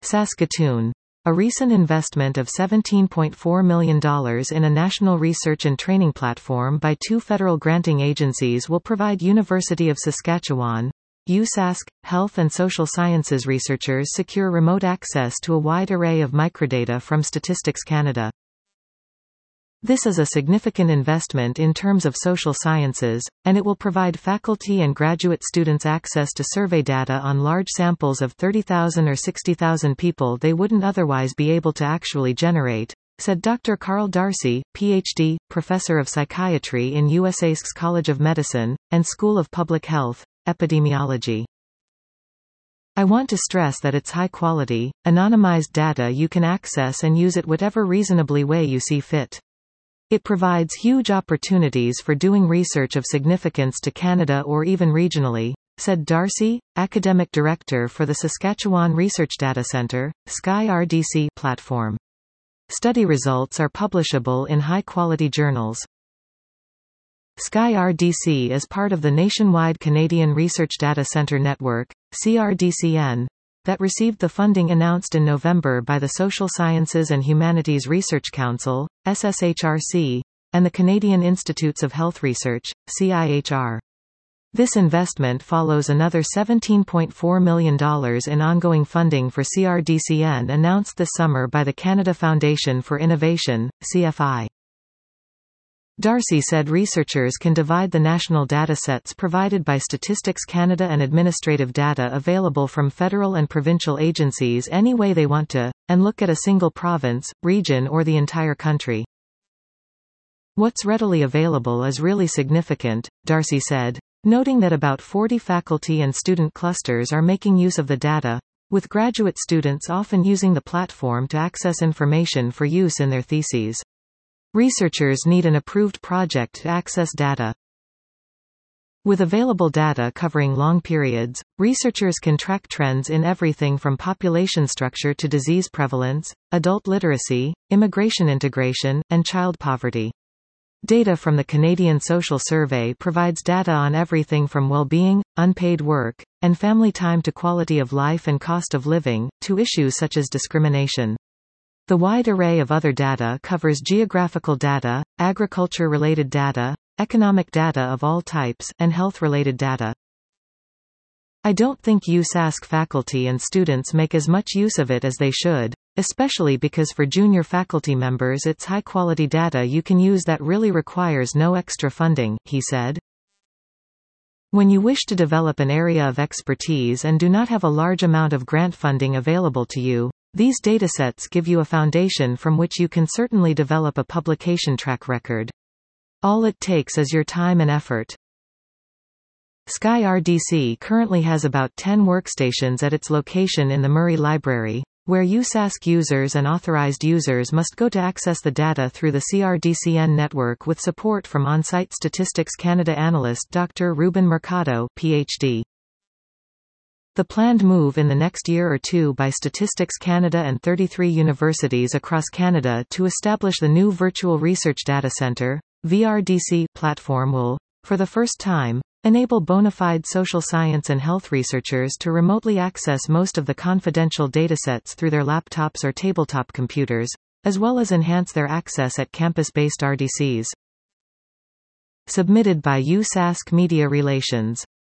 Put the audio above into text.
Saskatoon. A recent investment of $17.4 million in a national research and training platform by two federal granting agencies will provide University of Saskatchewan, USask, health and social sciences researchers secure remote access to a wide array of microdata from Statistics Canada. This is a significant investment in terms of social sciences, and it will provide faculty and graduate students access to survey data on large samples of 30,000 or 60,000 people they wouldn't otherwise be able to actually generate, said Dr. Carl Darcy, Ph.D., Professor of Psychiatry in USask's College of Medicine, and School of Public Health, Epidemiology. I want to stress that it's high-quality, anonymized data you can access and use it whatever reasonably way you see fit. It provides huge opportunities for doing research of significance to Canada or even regionally, said Darcy, Academic Director for the Saskatchewan Research Data Centre, SkyRDC platform. Study results are publishable in high-quality journals. SkyRDC is part of the nationwide Canadian Research Data Centre Network, CRDCN, that received the funding announced in November by the Social Sciences and Humanities Research Council, SSHRC, and the Canadian Institutes of Health Research, CIHR. This investment follows another $17.4 million in ongoing funding for CRDCN announced this summer by the Canada Foundation for Innovation, CFI. Darcy said researchers can divide the national datasets provided by Statistics Canada and administrative data available from federal and provincial agencies any way they want to, and look at a single province, region or the entire country. What's readily available is really significant, Darcy said, noting that about 40 faculty and student clusters are making use of the data, with graduate students often using the platform to access information for use in their theses. Researchers need an approved project to access data. With available data covering long periods, researchers can track trends in everything from population structure to disease prevalence, adult literacy, immigration integration, and child poverty. Data from the Canadian Social Survey provides data on everything from well-being, unpaid work, and family time to quality of life and cost of living, to issues such as discrimination. The wide array of other data covers geographical data, agriculture-related data, economic data of all types, and health-related data. I don't think USask faculty and students make as much use of it as they should, especially because for junior faculty members it's high-quality data you can use that really requires no extra funding, he said. When you wish to develop an area of expertise and do not have a large amount of grant funding available to you, these datasets give you a foundation from which you can certainly develop a publication track record. All it takes is your time and effort. SkyRDC currently has about 10 workstations at its location in the Murray Library, where USask users and authorized users must go to access the data through the CRDCN network with support from on-site Statistics Canada analyst Dr. Ruben Mercado, Ph.D. The planned move in the next year or two by Statistics Canada and 33 universities across Canada to establish the new Virtual Research Data Centre, VRDC, platform will, for the first time, enable bona fide social science and health researchers to remotely access most of the confidential datasets through their laptops or tabletop computers, as well as enhance their access at campus-based RDCs. Submitted by USask Media Relations.